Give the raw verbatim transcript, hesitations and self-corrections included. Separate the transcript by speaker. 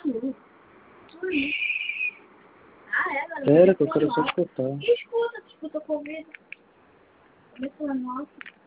Speaker 1: Ah, é, galera?
Speaker 2: Espera, que eu quero só escutar.
Speaker 1: Escuta, escuta com o ouvido. Começou a nossa.